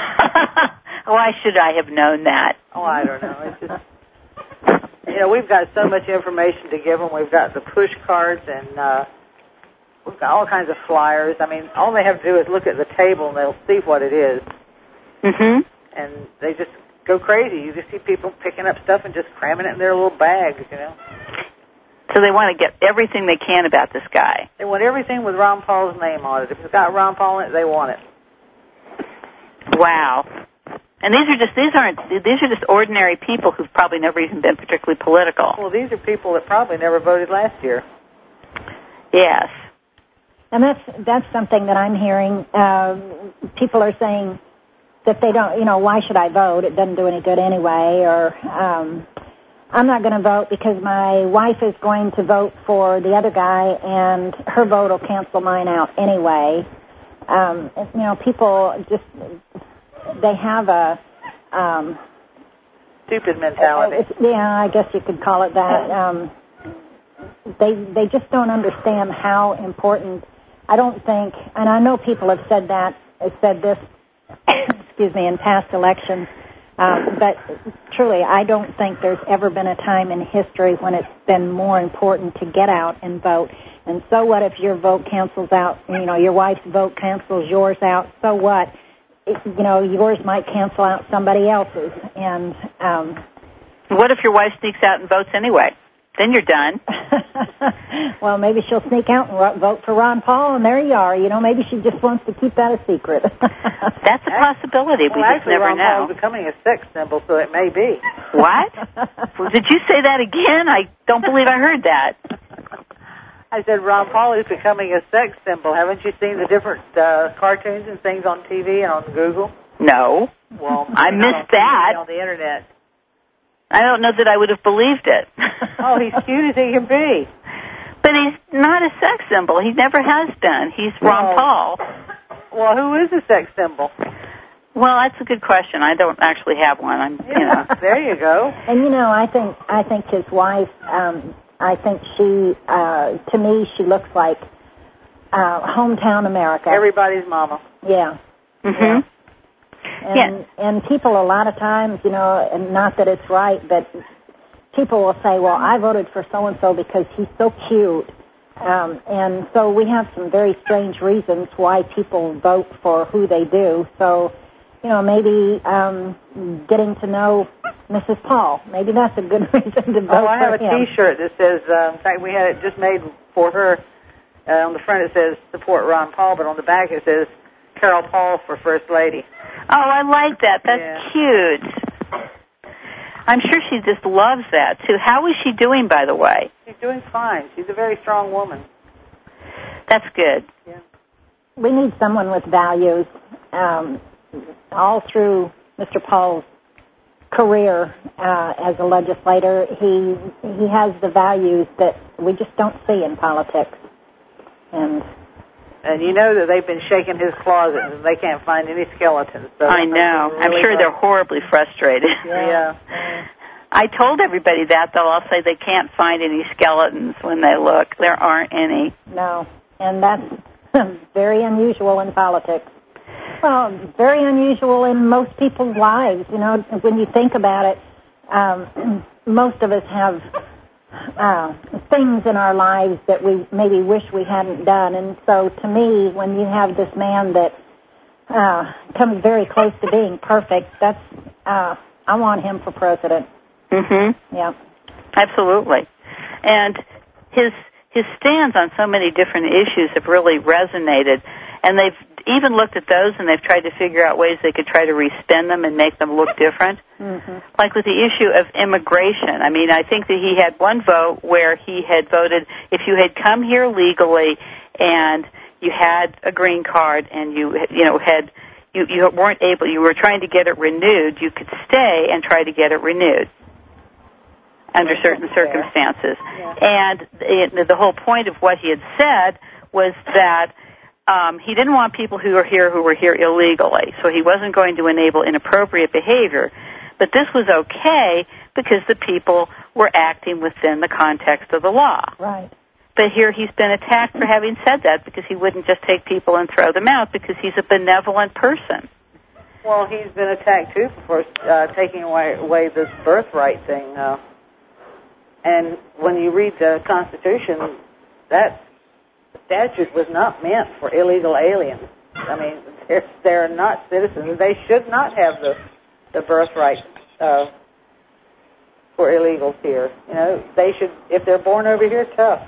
[SPEAKER 1] Why should I have known that?
[SPEAKER 2] Oh, I don't know. It's just, we've got so much information to give them. We've got the push cards, and we've got all kinds of flyers. I mean, all they have to do is look at the table, and they'll see what it is.
[SPEAKER 1] Mm-hmm.
[SPEAKER 2] And they just go crazy. You just see people picking up stuff and just cramming it in their little bags,
[SPEAKER 1] So they want to get everything they can about this guy.
[SPEAKER 2] They want everything with Ron Paul's name on it. If it's got Ron Paul in it, they want it.
[SPEAKER 1] Wow. And these are just ordinary people who've probably never even been particularly political.
[SPEAKER 2] Well, these are people that probably never voted last year.
[SPEAKER 1] Yes.
[SPEAKER 3] And that's something that I'm hearing. People are saying that they don't, why should I vote? It doesn't do any good anyway, or I'm not going to vote because my wife is going to vote for the other guy, and her vote will cancel mine out anyway. People just, they have a...
[SPEAKER 2] stupid mentality.
[SPEAKER 3] I guess you could call it that. They just don't understand how important, I don't think, and I know people have said this, excuse me, in past elections, but truly, I don't think there's ever been a time in history when it's been more important to get out and vote. And so what if your vote cancels out, your wife's vote cancels yours out, so what? Yours might cancel out somebody else's. And
[SPEAKER 1] what if your wife sneaks out and votes anyway? Then you're done.
[SPEAKER 3] Well, maybe she'll sneak out and vote for Ron Paul, and there you are. You she just wants to keep that a secret.
[SPEAKER 1] That's a possibility. We just never
[SPEAKER 2] Ron
[SPEAKER 1] know.
[SPEAKER 2] Paul is becoming a sex symbol, so it may be.
[SPEAKER 1] What? Did you say that again? I don't believe I heard that.
[SPEAKER 2] I said Ron Paul is becoming a sex symbol. Haven't you seen the different cartoons and things on TV and on Google?
[SPEAKER 1] No.
[SPEAKER 2] Well,
[SPEAKER 1] I missed that.
[SPEAKER 2] On the Internet.
[SPEAKER 1] I don't know that I would have believed it.
[SPEAKER 2] Oh, he's cute as he can be.
[SPEAKER 1] But he's not a sex symbol. He never has been. He's Ron Paul.
[SPEAKER 2] Well, who is a sex symbol?
[SPEAKER 1] Well, that's a good question. I don't actually have one.
[SPEAKER 2] There you go.
[SPEAKER 3] And I think his wife. I think she, to me, she looks like hometown America.
[SPEAKER 2] Everybody's mama.
[SPEAKER 3] Yeah.
[SPEAKER 1] Mm-hmm.
[SPEAKER 3] Yeah. And people a lot of times, and not that it's right, but people will say, well, I voted for so-and-so because he's so cute. And so we have some very strange reasons why people vote for who they do. So, maybe getting to know Mrs. Paul, maybe that's a good reason to vote for him.
[SPEAKER 2] I have a T-shirt that says, in fact, we had it just made for her. On the front it says, support Ron Paul, but on the back it says, Carol Paul for First Lady.
[SPEAKER 1] Oh, I like that. That's cute. I'm sure she just loves that, too. How is she doing, by the way?
[SPEAKER 2] She's doing fine. She's a very strong woman.
[SPEAKER 1] That's good.
[SPEAKER 2] Yeah.
[SPEAKER 3] We need someone with values. All through Mr. Paul's career as a legislator, he has the values that we just don't see in politics.
[SPEAKER 2] And you know that they've been shaking his closet and they can't find any skeletons. So
[SPEAKER 1] I know. I'm sure they're horribly frustrated.
[SPEAKER 2] Yeah.
[SPEAKER 1] I told everybody that, though. I'll say they can't find any skeletons when they look. There aren't any.
[SPEAKER 3] No, and that's very unusual in politics. Well, very unusual in most people's lives. You know, when you think about it, most of us have things in our lives that we maybe wish we hadn't done. And so to me, when you have this man that comes very close to being perfect, that's I want him for president.
[SPEAKER 1] Mhm.
[SPEAKER 3] Yeah.
[SPEAKER 1] Absolutely. And his stands on so many different issues have really resonated, and they've even looked at those and they've tried to figure out ways they could try to respin them and make them look different.
[SPEAKER 3] Mm-hmm.
[SPEAKER 1] Like with the issue of immigration. I mean, I think that he had one vote where he had voted if you had come here legally and you had a green card and you weren't able, you were trying to get it renewed, you could stay and try to get it renewed under certain circumstances.
[SPEAKER 3] Yeah.
[SPEAKER 1] And the whole point of what he had said was that he didn't want people who were here illegally, so he wasn't going to enable inappropriate behavior. But this was okay because the people were acting within the context of the law.
[SPEAKER 3] Right.
[SPEAKER 1] But here he's been attacked for having said that because he wouldn't just take people and throw them out because he's a benevolent person.
[SPEAKER 2] Well, he's been attacked, too, for taking away this birthright thing. And when you read the Constitution, that statute was not meant for illegal aliens. I mean, they're not citizens. They should not have the birthright for illegals here. You know, they should, if they're born over here, tough.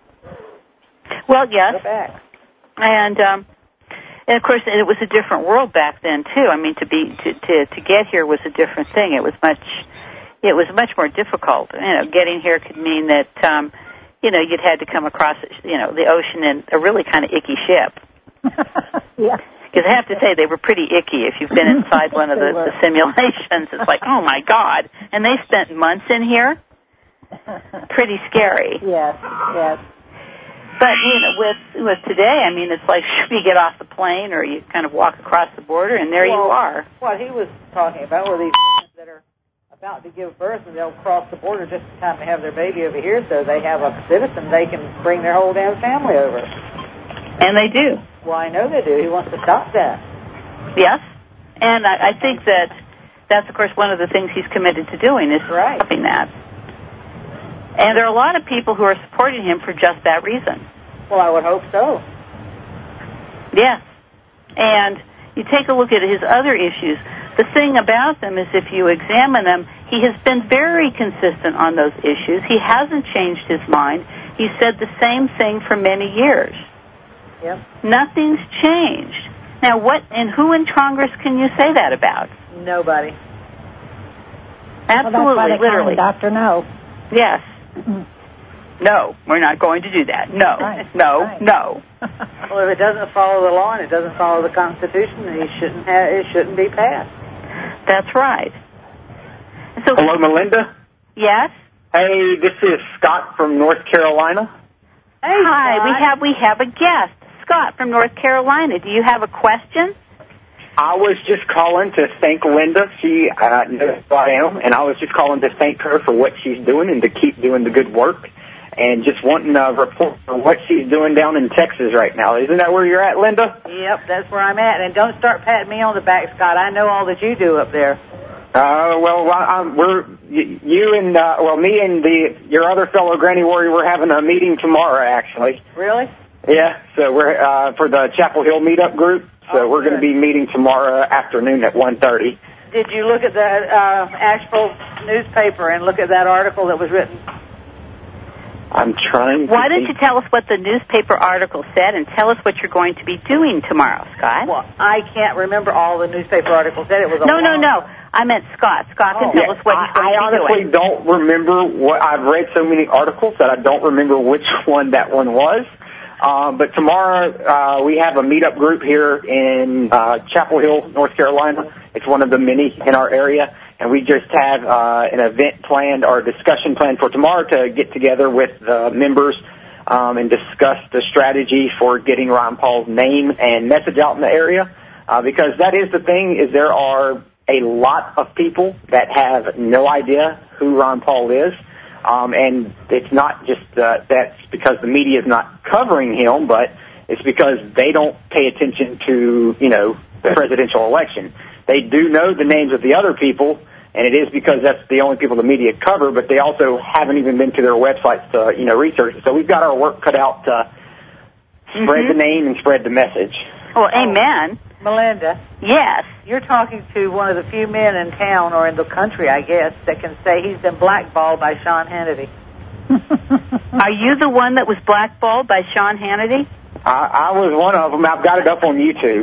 [SPEAKER 1] Well, yes.
[SPEAKER 2] Go back.
[SPEAKER 1] And of course, it was a different world back then too. I mean, to get here was a different thing. It was much more difficult. You know, getting here could mean that you'd had to come across the ocean in a really kind of icky ship.
[SPEAKER 3] Yeah.
[SPEAKER 1] Because I have to say they were pretty icky. If you've been inside one of the simulations, it's like, oh my God! And they spent months in here. Pretty scary.
[SPEAKER 3] Yes. Yes.
[SPEAKER 1] But with today, I mean, it's like you get off the plane or you kind of walk across the border, and there you are.
[SPEAKER 2] What he was talking about were these that are about to give birth, and they'll cross the border just in time to have their baby over here, so they have a citizen. They can bring their whole damn family over.
[SPEAKER 1] And they do.
[SPEAKER 2] Well, I know they do. He wants to stop that.
[SPEAKER 1] Yes. And I think that's, of course, one of the things he's committed to doing is stopping that. And there are a lot of people who are supporting him for just that reason.
[SPEAKER 2] Well, I would hope so.
[SPEAKER 1] Yes. And you take a look at his other issues. The thing about them is if you examine them, he has been very consistent on those issues. He hasn't changed his mind. He said the same thing for many years.
[SPEAKER 2] Yep.
[SPEAKER 1] Nothing's changed. Now, who in Congress can you say that about?
[SPEAKER 2] Nobody.
[SPEAKER 1] Absolutely,
[SPEAKER 3] well, that's why they
[SPEAKER 1] literally.
[SPEAKER 3] call him Dr. No.
[SPEAKER 1] Yes. No, we're not going to do that. No,
[SPEAKER 3] right.
[SPEAKER 1] no,
[SPEAKER 3] Right.
[SPEAKER 1] no.
[SPEAKER 2] Well, if it doesn't follow the law and it doesn't follow the Constitution, then it shouldn't be passed.
[SPEAKER 1] That's right. So,
[SPEAKER 4] hello, Melinda.
[SPEAKER 1] Yes.
[SPEAKER 4] Hey, this is Scott from North Carolina.
[SPEAKER 2] Hey,
[SPEAKER 1] hi.
[SPEAKER 2] Scott.
[SPEAKER 1] We have a guest, Scott from North Carolina. Do you have a question?
[SPEAKER 4] I was just calling to thank Linda. She knows who I am, and I was just calling to thank her for what she's doing and to keep doing the good work. And just wanting a report for what she's doing down in Texas right now. Isn't that where you're at, Linda?
[SPEAKER 2] Yep, that's where I'm at. And don't start patting me on the back, Scott. I know all that you do up there.
[SPEAKER 4] Me and your other fellow Granny Warrior, we're having a meeting tomorrow, actually.
[SPEAKER 2] Really?
[SPEAKER 4] Yeah, so we're for the Chapel Hill meetup group. So we're going to be meeting tomorrow afternoon at 1:30.
[SPEAKER 2] Did you look at the Asheville newspaper and look at that article that was written?
[SPEAKER 4] I'm trying to
[SPEAKER 1] Why don't you tell us what the newspaper article said and tell us what you're going to be doing tomorrow, Scott?
[SPEAKER 2] Well, I can't remember all the newspaper articles said. It was
[SPEAKER 1] No. I meant Scott. Scott can tell us what he's going to be doing.
[SPEAKER 4] I honestly don't remember what I've read so many articles that I don't remember which one that one was. But tomorrow we have a meetup group here in Chapel Hill, North Carolina. It's one of the many in our area, and we just have an event planned or a discussion planned for tomorrow to get together with the members and discussed the strategy for getting Ron Paul's name and message out in the area, because that is the thing, is there are a lot of people that have no idea who Ron Paul is, and it's not just that's because the media is not covering him, but it's because they don't pay attention to, the presidential election. They do know the names of the other people, and it is because that's the only people the media cover, but they also haven't even been to their websites to, research. So we've got our work cut out to spread the name and spread the message.
[SPEAKER 1] Well, amen.
[SPEAKER 2] Melinda.
[SPEAKER 1] Yes.
[SPEAKER 2] You're talking to one of the few men in town, or in the country, I guess, that can say he's been blackballed by Sean Hannity.
[SPEAKER 1] Are you the one that was blackballed by Sean Hannity?
[SPEAKER 4] I was one of them. I've got it up on YouTube.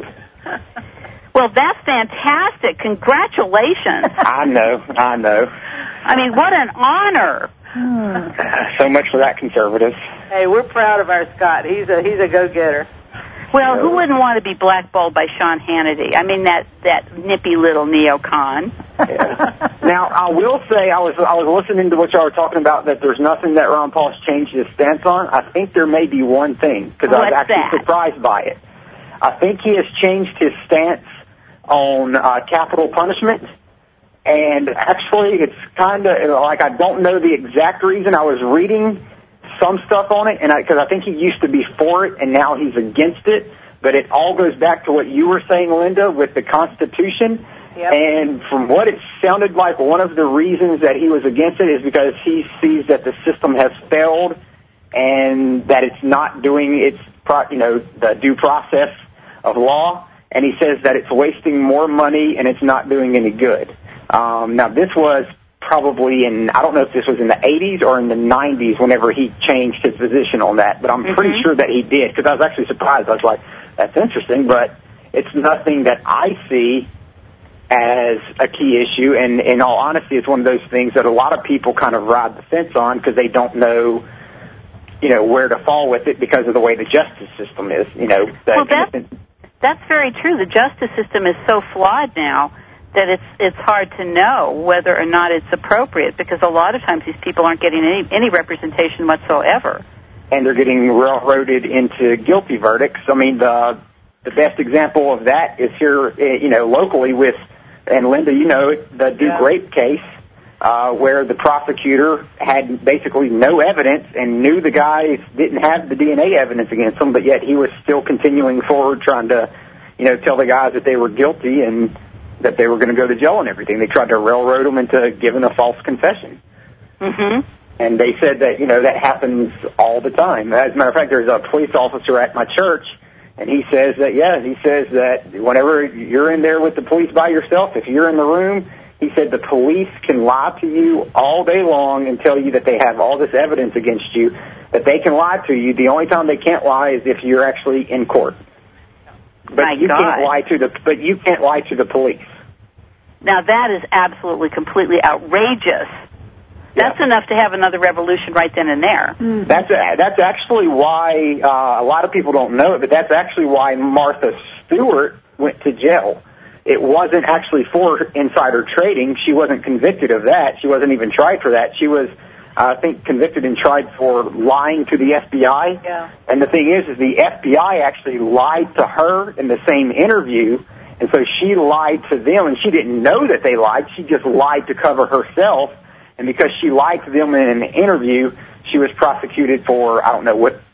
[SPEAKER 1] Well, that's fantastic. Congratulations.
[SPEAKER 4] I know.
[SPEAKER 1] I mean, what an honor.
[SPEAKER 4] So much for that, conservatives.
[SPEAKER 2] Hey, we're proud of our Scott. He's a go-getter.
[SPEAKER 1] Well, who wouldn't want to be blackballed by Sean Hannity? I mean, that nippy little neocon.
[SPEAKER 4] Yeah. Now, I will say, I was listening to what y'all were talking about, that there's nothing that Ron Paul's changed his stance on. I think there may be one thing, because I was actually surprised by it. I think he has changed his stance on capital punishment, and actually it's kind of like, I don't know the exact reason. I was reading some stuff on it, and because I think he used to be for it, and now he's against it. But it all goes back to what you were saying, Linda, with the Constitution.
[SPEAKER 2] Yep.
[SPEAKER 4] And from what it sounded like, one of the reasons that he was against it is because he sees that the system has failed, and that it's not doing its, the due process of law. And he says that it's wasting more money and it's not doing any good. Now, this was probably I don't know if this was in the 80s or in the 90s whenever he changed his position on that, but I'm pretty sure that he did, because I was actually surprised. I was like, that's interesting, but it's nothing that I see as a key issue, and in all honesty, it's one of those things that a lot of people kind of ride the fence on because they don't know, where to fall with it because of the way the justice system is,
[SPEAKER 1] Well, that's very true. The justice system is so flawed now that it's hard to know whether or not it's appropriate, because a lot of times these people aren't getting any representation whatsoever. And
[SPEAKER 4] they're getting railroaded into guilty verdicts. I mean, the best example of that is here, locally with, and Linda, the Duke rape case, where the prosecutor had basically no evidence and knew the guys didn't have the DNA evidence against them, but yet he was still continuing forward trying to, tell the guys that they were guilty and that they were going to go to jail and everything. They tried to railroad them into giving a false confession.
[SPEAKER 1] Mm-hmm.
[SPEAKER 4] And they said that, that happens all the time. As a matter of fact, there's a police officer at my church, and he says that whenever you're in there with the police by yourself, if you're in the room, he said the police can lie to you all day long and tell you that they have all this evidence against you, that they can lie to you. The only time they can't lie is if you're actually in court. But you can't lie to the police.
[SPEAKER 1] Now that is absolutely, completely outrageous. That's enough to have another revolution right then and there.
[SPEAKER 4] Mm-hmm. That's actually why a lot of people don't know it, but that's actually why Martha Stewart went to jail. It wasn't actually for insider trading. She wasn't convicted of that. She wasn't even tried for that. She was, I think, convicted and tried for lying to the FBI.
[SPEAKER 2] Yeah.
[SPEAKER 4] And the thing is the FBI actually lied to her in the same interview, and so she lied to them, and she didn't know that they lied. She just lied to cover herself, and because she lied to them in an interview, she was prosecuted for, I don't know what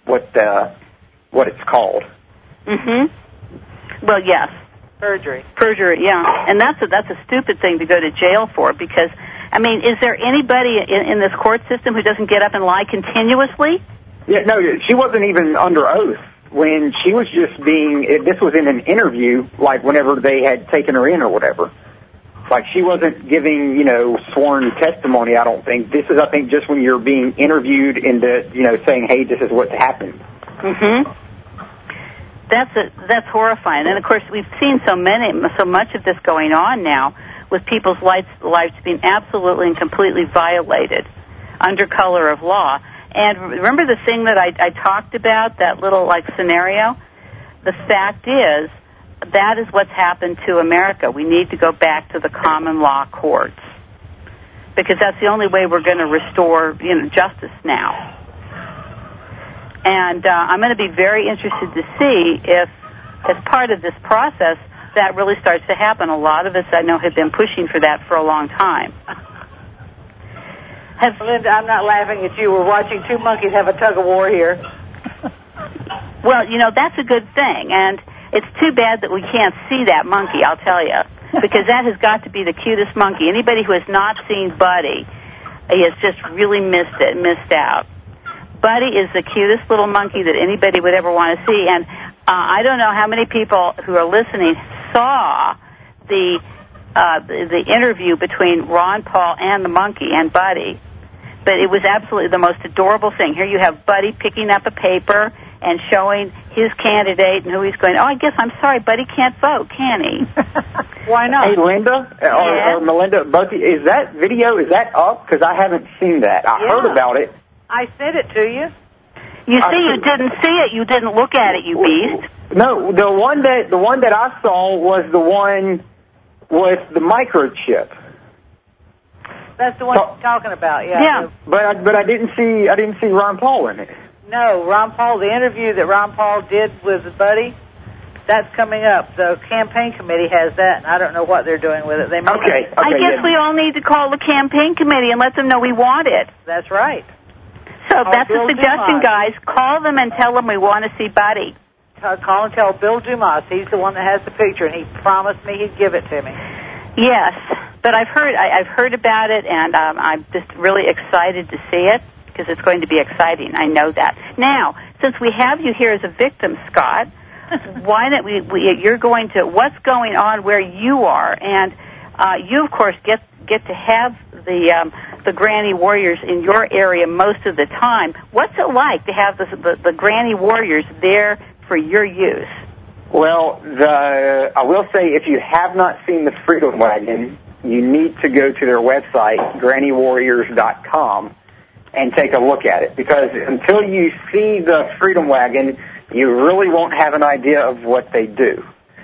[SPEAKER 4] it's called.
[SPEAKER 1] Mm-hmm. Well, yes.
[SPEAKER 2] Perjury,
[SPEAKER 1] yeah. And that's a stupid thing to go to jail for, because, I mean, is there anybody in this court system who doesn't get up and lie continuously?
[SPEAKER 4] Yeah, no, she wasn't even under oath. When she was just this was in an interview, like whenever they had taken her in or whatever. Like, she wasn't giving, sworn testimony, I don't think. This is, I think, just when you're being interviewed into, saying, hey, this is what's happened.
[SPEAKER 1] Mm-hmm. That's horrifying. And, of course, we've seen so much of this going on now with people's lives being absolutely and completely violated under color of law. And remember the thing that I talked about, that little, scenario? The fact is, that is what's happened to America. We need to go back to the common law courts, because that's the only way we're going to restore, justice now. And I'm going to be very interested to see if, as part of this process, that really starts to happen. A lot of us, I know, have been pushing for that for a long time.
[SPEAKER 2] Linda, I'm not laughing at you. We're watching two monkeys have a tug-of-war here.
[SPEAKER 1] Well, that's a good thing, and it's too bad that we can't see that monkey, I'll tell you, because that has got to be the cutest monkey. Anybody who has not seen Buddy has just really missed out. Buddy is the cutest little monkey that anybody would ever want to see, and I don't know how many people who are listening saw the interview between Ron Paul and the monkey and Buddy, but it was absolutely the most adorable thing. Here you have Buddy picking up a paper and showing his candidate and who he's going, I guess I'm sorry, Buddy can't vote, can he?
[SPEAKER 2] Why not?
[SPEAKER 4] Hey, Linda, or Melinda, both, is that video, is that up? Because I haven't seen that. I heard about it.
[SPEAKER 2] I sent it to you.
[SPEAKER 1] You see, you didn't see it. You didn't look at it, you beast.
[SPEAKER 4] No, the one that I saw was the one with the microchip.
[SPEAKER 2] That's the one you're talking about,
[SPEAKER 1] yeah.
[SPEAKER 4] But I didn't see Ron Paul in it.
[SPEAKER 2] No, Ron Paul, the interview that Ron Paul did with Buddy, that's coming up. The campaign committee has that, and I don't know what they're doing with it.
[SPEAKER 4] Okay.
[SPEAKER 1] I guess we all need to call the campaign committee and let them know we want it.
[SPEAKER 2] That's right.
[SPEAKER 1] So that's a suggestion, guys. Call them and tell them we want to see Buddy.
[SPEAKER 2] Call and tell Bill Dumas. He's the one that has the picture, and he promised me he'd give it to me.
[SPEAKER 1] Yes, but I've heard about it, and I'm just really excited to see it because it's going to be exciting. I know that. Now, since we have you here as a victim, Scott, why don't you're going to what's going on where you are, and you of course get to have the Granny Warriors in your area most of the time. What's it like to have the Granny Warriors there for your use?
[SPEAKER 4] Well, I will say, if you have not seen the Freedom Wagon, you need to go to their website, grannywarriors.com, and take a look at it, because until you see the Freedom Wagon, you really won't have an idea of what they do.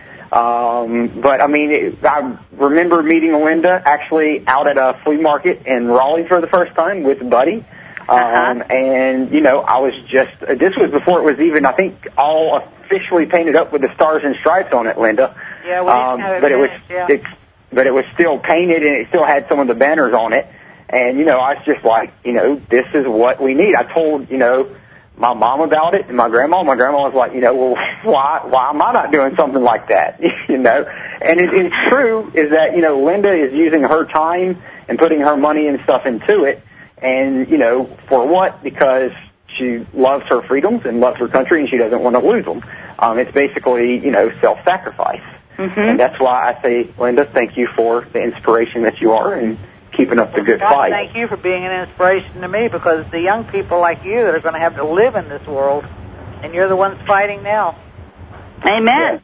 [SPEAKER 4] But I mean, I remember meeting Linda actually out at a flea market in Raleigh for the first time with Buddy. And, I was this was before it was even, I think, all officially painted up with the Stars and Stripes on it, Linda.
[SPEAKER 2] Yeah, we didn't have it
[SPEAKER 4] but it was still painted, and it still had some of the banners on it. And, I was just like, this is what we need. I told, my mom about it and my grandma. My grandma was like, well, why am I not doing something like that? And it's true is that, Linda is using her time and putting her money and stuff into it. And, for what? Because she loves her freedoms and loves her country, and she doesn't want to lose them. It's basically, self-sacrifice. Mm-hmm. And that's why I say, Linda, thank you for the inspiration that you are and keeping up the good fight.
[SPEAKER 2] Thank you for being an inspiration to me, because the young people like you that are going to have to live in this world, and you're the ones fighting now.
[SPEAKER 1] Amen.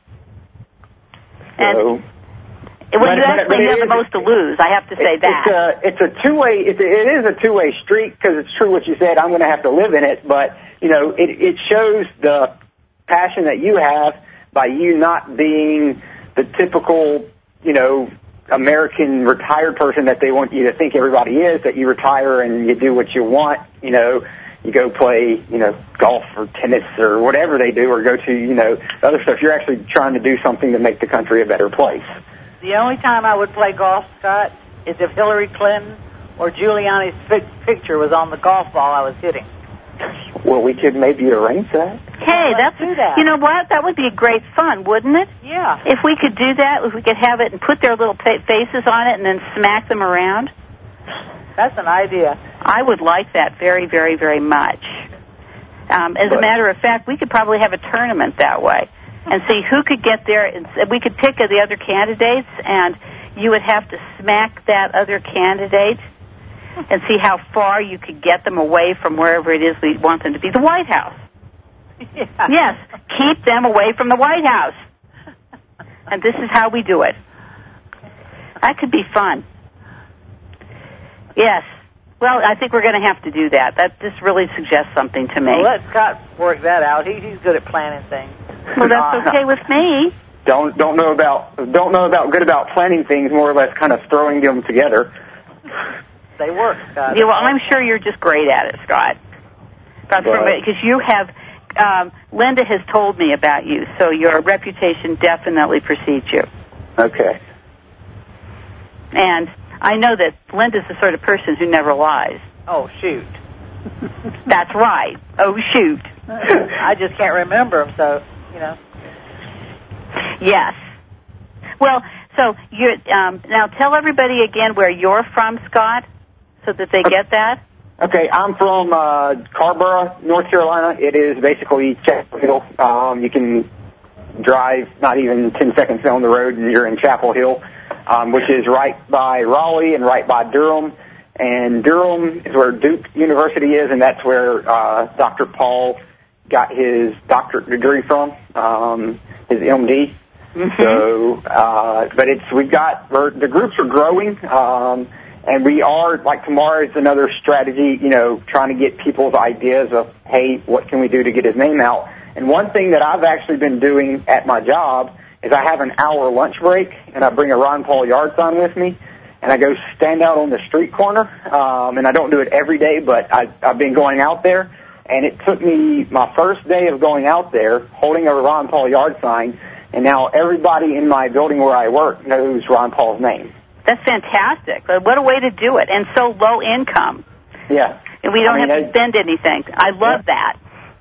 [SPEAKER 4] Yeah.
[SPEAKER 1] And you actually have the most to lose. I have to say that.
[SPEAKER 4] It's a two-way. It is a two-way street, because it's true what you said. I'm going to have to live in it, but it shows the passion that you have by you not being the typical, American retired person that they want you to think everybody is, that you retire and you do what you want, you go play, golf or tennis or whatever they do, or go to, other stuff. You're actually trying to do something to make the country a better place.
[SPEAKER 2] The only time I would play golf, Scott, is if Hillary Clinton or Giuliani's picture was on the golf ball I was hitting.
[SPEAKER 4] Well, we could maybe arrange that.
[SPEAKER 1] Hey, you know what? That would be great fun, wouldn't it?
[SPEAKER 2] Yeah.
[SPEAKER 1] If we could do that, if we could have it and put their little faces on it and then smack them around.
[SPEAKER 2] That's an idea.
[SPEAKER 1] I would like that very, very, very much. As a matter of fact, we could probably have a tournament that way and see who could get there. We could pick the other candidates, and you would have to smack that other candidate and see how far you could get them away from wherever it is we want them to be. The White House.
[SPEAKER 2] Yeah.
[SPEAKER 1] Yes, keep them away from the White House. And this is how we do it. That could be fun. Yes. Well, I think we're going to have to do that. This really suggests something to me.
[SPEAKER 2] Well, let Scott work that out. He's good at planning things.
[SPEAKER 1] Well, that's okay with me.
[SPEAKER 4] Don't know about good about planning things, more or less kind of throwing them together.
[SPEAKER 2] They work, Scott.
[SPEAKER 1] Yeah, well, I'm sure you're just great at it, Scott. Because you have Linda has told me about you, so your reputation definitely precedes you.
[SPEAKER 4] Okay.
[SPEAKER 1] And I know that Linda's the sort of person who never lies.
[SPEAKER 2] Oh, shoot.
[SPEAKER 1] That's right. Oh, shoot.
[SPEAKER 2] I just can't remember them, so, you know.
[SPEAKER 1] Yes. Well, so you now tell everybody again where you're from, Scott, so that they get that.
[SPEAKER 4] Okay, I'm from Carborough, North Carolina. It is basically Chapel Hill. You can drive not even 10 seconds down the road and you're in Chapel Hill, which is right by Raleigh and right by Durham. And Durham is where Duke University is, and that's where Dr. Paul got his doctorate degree from, his MD. Mm-hmm. So, but the groups are growing, and we are, like tomorrow is another strategy, you know, trying to get people's ideas of, hey, what can we do to get his name out? And one thing that I've actually been doing at my job is I have an hour lunch break, and I bring a Ron Paul yard sign with me, and I go stand out on the street corner, and I don't do it every day, but I've been going out there, and it took me my first day of going out there holding a Ron Paul yard sign, and now everybody in my building where I work knows Ron Paul's name.
[SPEAKER 1] That's fantastic. What a way to do it, and so low income.
[SPEAKER 4] Yeah.
[SPEAKER 1] And we don't have to spend anything. I love that.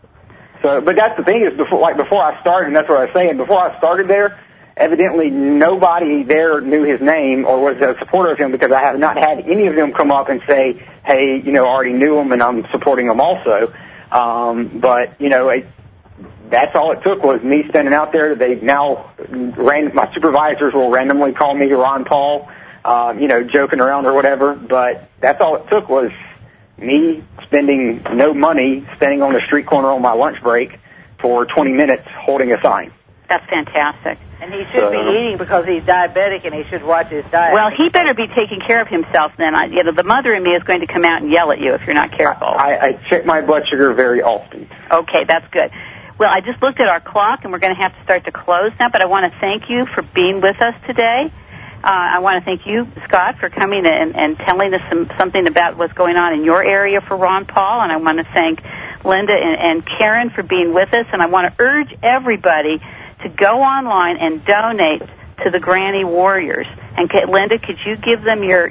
[SPEAKER 4] So, but that's the thing is, before I started, and that's what I was saying, before I started there, evidently nobody there knew his name or was a supporter of him because I have not had any of them come up and say, hey, you know, I already knew him and I'm supporting him also. But, you know, that's all it took was me standing out there. They now, my supervisors will randomly call me Ron Paul, you know, joking around or whatever. But that's all it took was me spending no money, standing on the street corner on my lunch break for 20 minutes holding a sign.
[SPEAKER 1] That's fantastic.
[SPEAKER 2] And he should be eating because he's diabetic and he should watch his diet.
[SPEAKER 1] Well, he better be taking care of himself then. You know, the mother in me is going to come out and yell at you if you're not careful.
[SPEAKER 4] I check my blood sugar very often.
[SPEAKER 1] Okay, that's good. Well, I just looked at our clock, and we're going to have to start to close now, but I want to thank you for being with us today. I want to thank you, Scott, for coming and telling us something about what's going on in your area for Ron Paul, and I want to thank Linda and Karen for being with us, and I want to urge everybody to go online and donate to the Granny Warriors. And Linda, could you give them your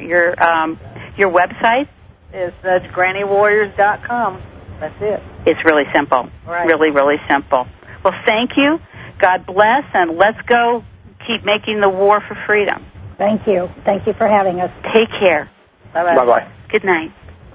[SPEAKER 1] website?
[SPEAKER 2] It's GrannyWarriors.com. That's it.
[SPEAKER 1] It's really simple.
[SPEAKER 2] Right.
[SPEAKER 1] Really, really simple. Well, thank you. God bless, and let's go keep making the war for freedom.
[SPEAKER 3] Thank you. Thank you for having us.
[SPEAKER 1] Take care.
[SPEAKER 2] Bye-bye.
[SPEAKER 4] Bye-bye.
[SPEAKER 1] Good night.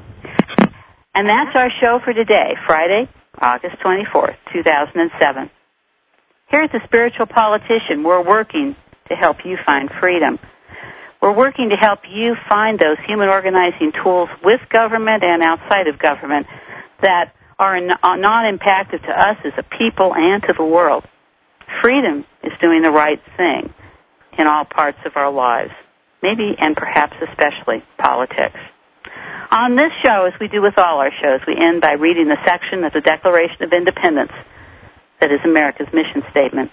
[SPEAKER 1] And that's our show for today, Friday, August 24th, 2007. Here at The Spiritual Politician, we're working to help you find freedom. We're working to help you find those human organizing tools with government and outside of government that are non-impactive to us as a people and to the world. Freedom is doing the right thing in all parts of our lives, maybe and perhaps especially politics. On this show, as we do with all our shows, we end by reading the section of the Declaration of Independence that is America's mission statement.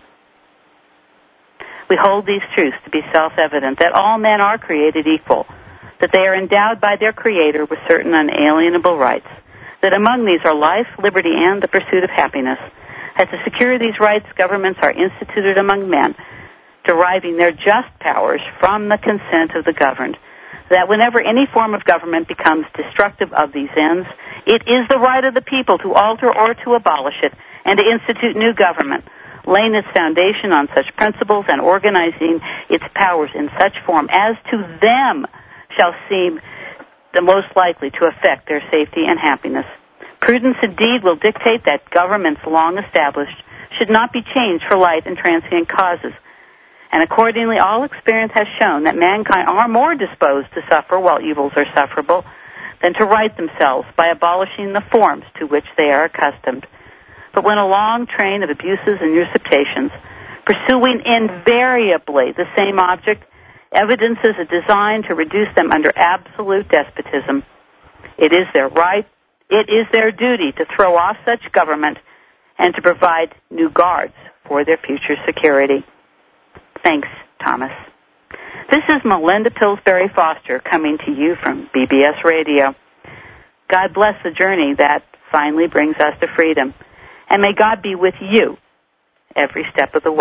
[SPEAKER 1] We hold these truths to be self-evident, that all men are created equal, that they are endowed by their Creator with certain unalienable rights, that among these are life, liberty, and the pursuit of happiness, that to secure these rights, governments are instituted among men, deriving their just powers from the consent of the governed, that whenever any form of government becomes destructive of these ends, it is the right of the people to alter or to abolish it, and to institute new government, laying its foundation on such principles and organizing its powers in such form as to them shall seem the most likely to affect their safety and happiness. Prudence indeed will dictate that governments long established should not be changed for light and transient causes. And accordingly, all experience has shown that mankind are more disposed to suffer while evils are sufferable than to right themselves by abolishing the forms to which they are accustomed. But when a long train of abuses and usurpations, pursuing invariably the same object, evidences a design to reduce them under absolute despotism, it is their right, it is their duty to throw off such government and to provide new guards for their future security. Thanks, Thomas. This is Melinda Pillsbury Foster coming to you from BBS Radio. God bless the journey that finally brings us to freedom. And may God be with you every step of the way.